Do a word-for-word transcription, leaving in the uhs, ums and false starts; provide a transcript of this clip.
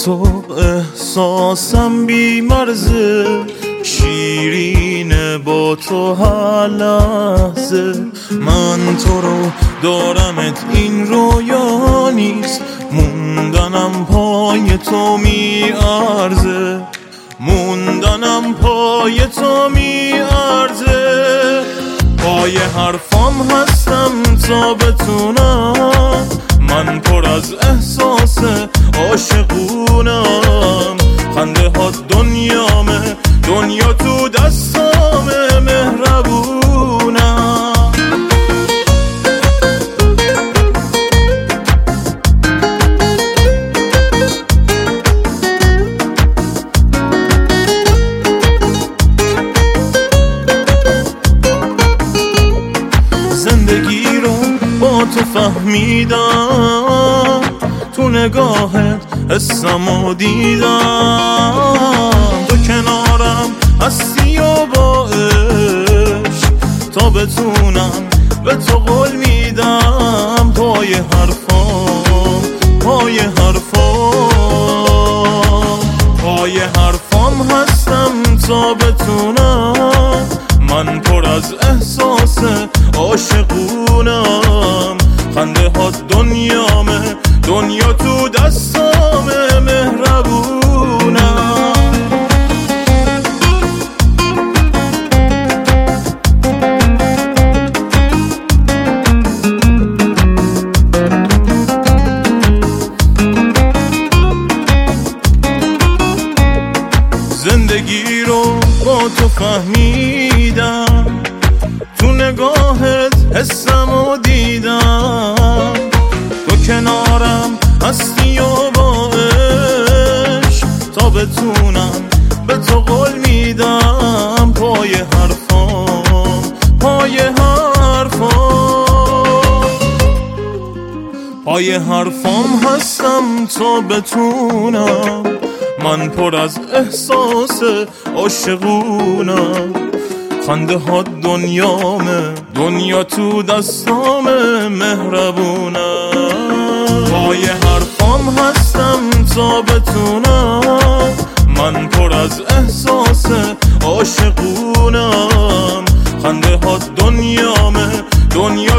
تو احساسم بی مرزه، شیرینه با تو هر لحظه. من تو رو دارمت این رویا نیست، موندنم پای تو می ارزه، موندنم پای تو می ارزه. پای حرفام هستم تا بتونم، من پر از احساس عاشقونم. خنده ها دنیامه، دنیا تو دستامه، مهربونم. زندگی رو با تو فهمیدم، تو نگاهت حسمو دیدم. تو کنارم هستی و با عشق، تا بتونم به تو قول میدم. پای حرفام، پای حرفام، پای حرفام هستم تا بتونم. من پر از احساس عاشقونم. خنده ها دنیامه، دنیا تو دستامه، مهربونم. زندگی رو با تو فهمیدم، تو نگاهت حسمو دیدم. تو کنارم هستی و با عشق، تا بتونم به تو قول میدم. پای حرفام، پای حرفام، پای حرفام هستم تا بتونم. من پر از احساس عاشقونم. خنده ها دنیامه، دنیا تو دستامه، مهربونم. پای حرفام هستم تا بتونم. من پر از احساس عاشقونم. خنده ها دنیامه، دنیا